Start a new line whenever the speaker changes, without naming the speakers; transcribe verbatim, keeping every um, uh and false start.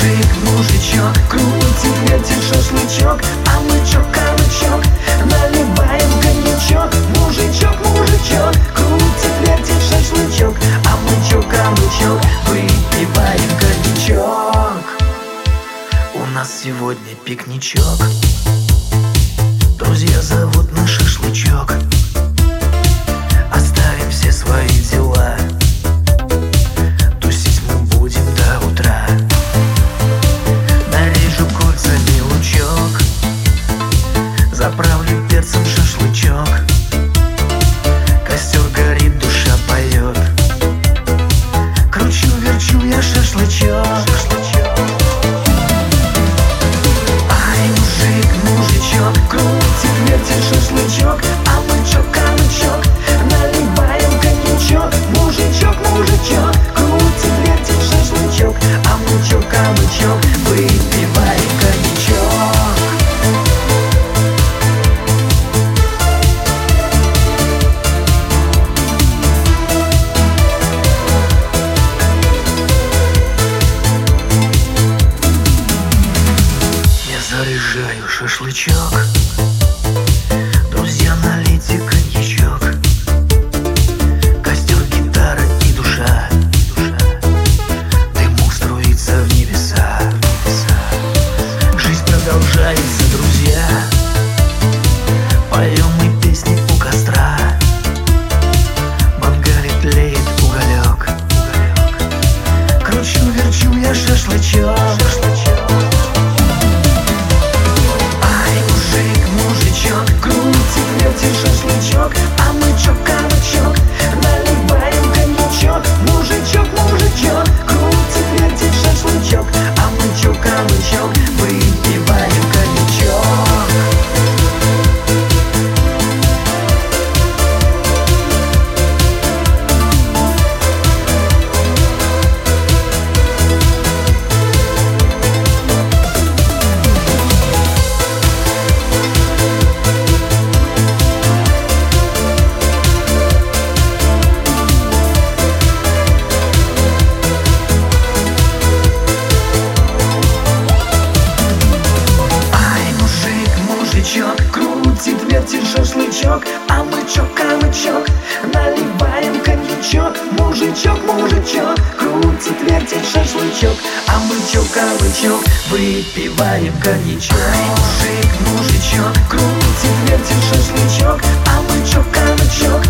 мужик, мужичок, крутит, вертит шашлычок, а мы чё, кабачок, наливаем коньячок. Мужичок, мужичок, крутит, вертит шашлычок, а мы чё, кабачок, выпиваем коньячок. У нас сегодня пикничок, друзья зовут на шашлычок. Оставим все свои дела, тусить мы будем до утра. Нарежу кольцами лучок, заправлю перцем шашлычок. Костер горит, душа поет, кручу, верчу я шашлычок. Ай, мужик, мужичок, крутит, вертит шашлычок, а мы чё, кабачок, наливаем коньячок. Мужичок, мужичок, крутит, вертит шашлычок, а мы чё, кабачок, выпиваем коньячок. Я заряжаю шашлычок, друзья, налейте коньячок. Костер, гитара и душа, дымок струится в небеса. Жизнь продолжается, друзья, поем мы песни у костра. Мангале тлеет уголек, кручу, верчу я шашлычок. Крутит, вертит шашлычок, а мы чё, кабачок, наливаем коньячок. Мужичок, мужичок, крутит, вертит шашлычок, а мы чё, кабачок, выпиваем коньячок. Крутит, вертит шашлычок, а мы чё, кабачок, наливаем коньячок. Мужичок, мужичок, крутит, вертит шашлычок, а мы чё, кабачок, выпиваем коньячок. Мужик, мужичок, крутит, вертит шашлычок, а мы чё, кабачок,